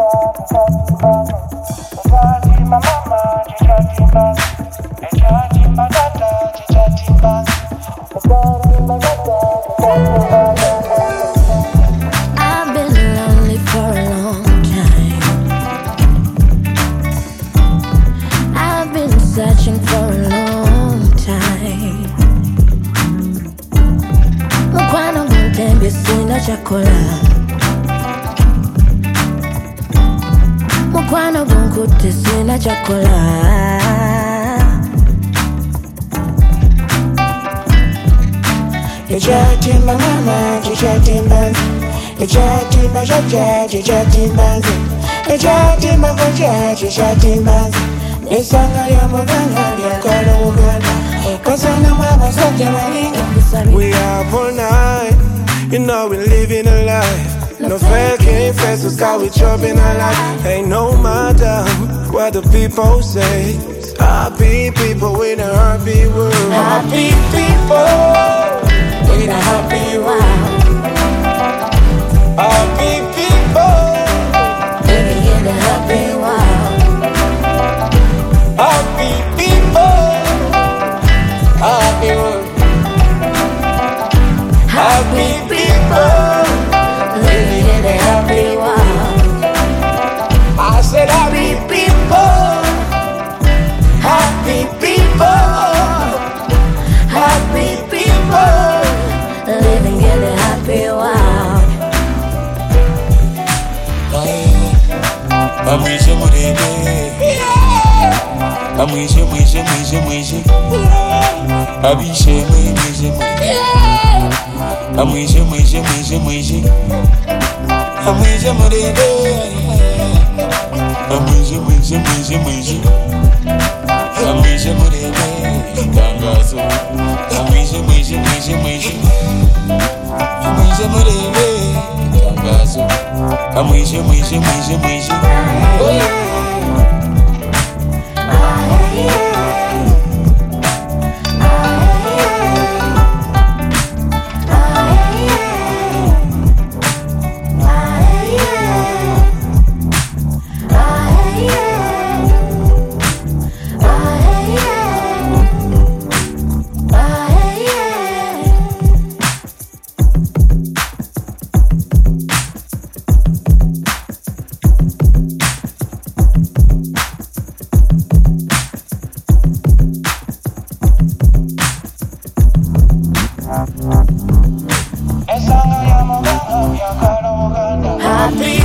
Searching for a long time. Mukwano guntembye sina kyakola. Mukwano gunkutte sina kyakola. Chichatimba mama, chichatimba. Chichatimba jaja, chichatimba. Chichatimba koja, chichatimba. Nisanga ya muganga ya kala uganda. Kasana mama sote malinga. We up all night, you know we living a life. No faking faces, cause we chopping our life. Ain't no matter what the people say. Happy people in a happy world. Happy people in a happy world. Happy people living in a happy world. Happy people, happy world. Happy people living in a happy world. I said happy people, Happy people, happy people living in a happy world. Amwishe murebe, amwishe mwishe mwishe mwishe, abishe mwishe mwishe, amwishe mwishe mwishe mwishe, amwishe murebe, amwishe mwishe mwishe mwishe, amwishe murebe, tangazo, amwishe mwishe mwishe mwishe, amwishe murebe, tangazo, amwishe mwishe mwishe mwishe. Esanga ya muganga ya kala uganda. Happy